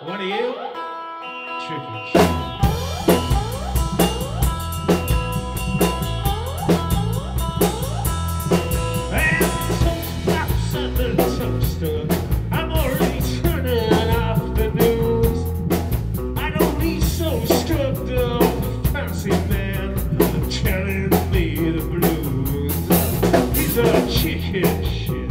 One of you? Chicken. I'm already turning off the news. I don't need some stuffed up fancy man telling me the blues. He's a chicken shit.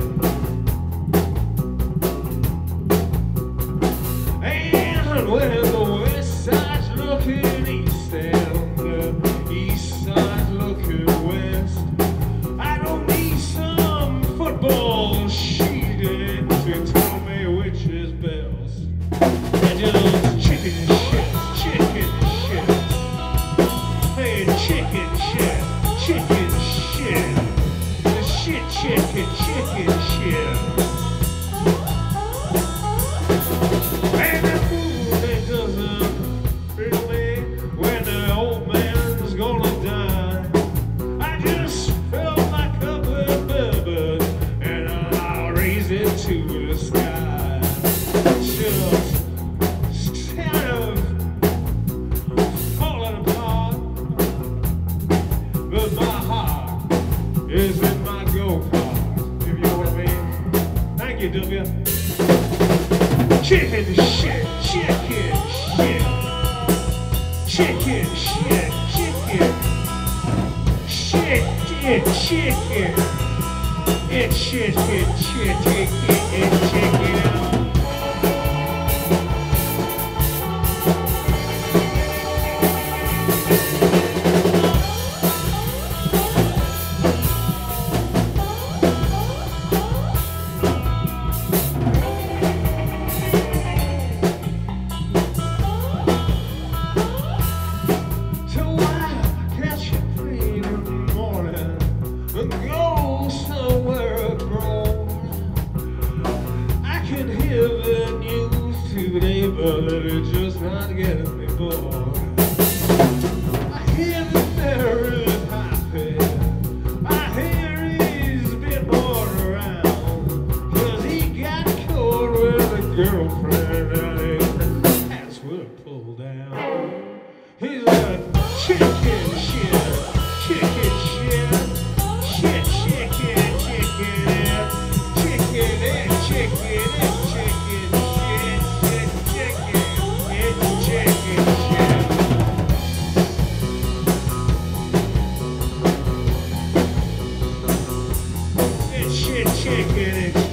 And when the west side's looking east and the east side's looking west, I don't need some football sheeting to tell me which is best. I just chicken shit, chicken shit. Hey, chicken shit, chicken shit. The shit, chicken, chicken shit. And that food that doesn't thrill me when the old man's gonna die. I just fill my cup with bourbon and I'll raise it to the sky. Just kind of falling apart, but my heart is in my go-kart, if you know what I mean. Thank you, W. Chicken shit, chicken shit. Chicken shit, chicken. Shit, chicken. It's shit, it's chicken. So I catch a plane in the morning and go somewhere abroad. I can hear the news today, but it's just not getting me bored. I hear the mayor is happy. I hear he's been more around, 'cause he got caught with a girlfriend and his pants were pulled down. He's a chicken shit, chicken shit, shit, chicken, chicken, chicken, chicken, chicken, shit, shit, chicken, it's chicken shit. It's shit, chicken, it's